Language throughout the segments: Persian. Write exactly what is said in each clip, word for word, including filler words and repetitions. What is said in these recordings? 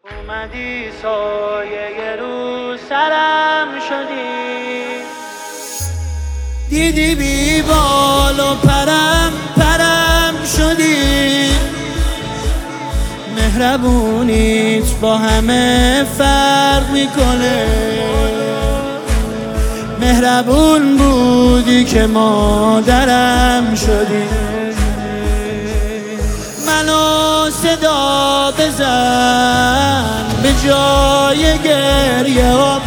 اومدی سایه رو سرم شدی، دیدی بی بال و پرم پرم شدی. مهربونیت با همه فرق میکنه، مهربون بودی که مادرم شدی. منو صدا بزن به جای گریه ها،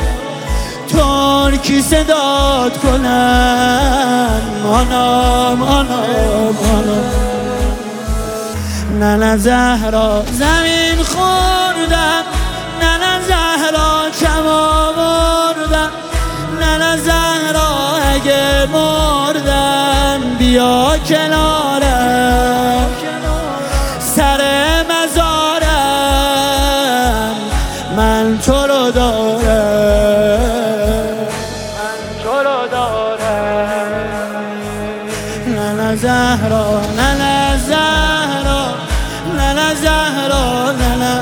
ترکی صدات کنن مانم مانم مانم. نه نه زهرا زمین خوردم، نه نه زهرا کم آوردم، نه نه زهرا اگه مردم بیا کنارم، سر مزارم من تو رو دارم، من تو رو دارم. نه نه زهرا نه نه زهرا نه نه زهرا نه نه.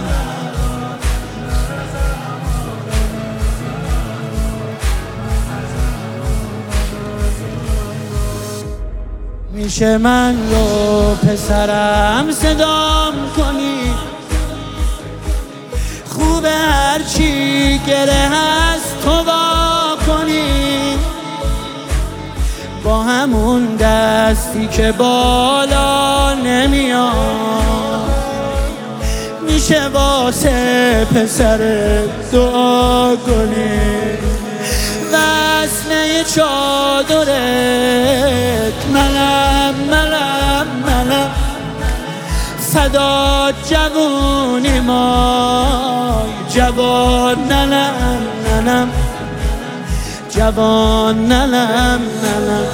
میشه من رو پسرم صدام کنی، خوبه هرچی گره هست تو وا کنی، با همون دستی که بالا نمیاد. میشه واسه پسر دعا کنی، وصله چادرت منم منم منم، صدا جوونی ما جوان ننم ننم، جوان ننم ننم.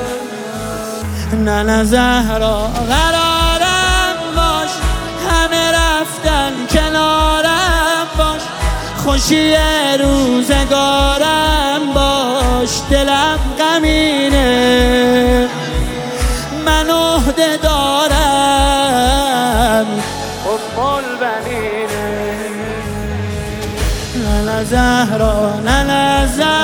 نه زهرا قرارم باش، همه رفتن کنارم باش، خوشی روزگارم باش، دلم غمینه من عهده دارم ام البنینه. نه زهرا نه زهرا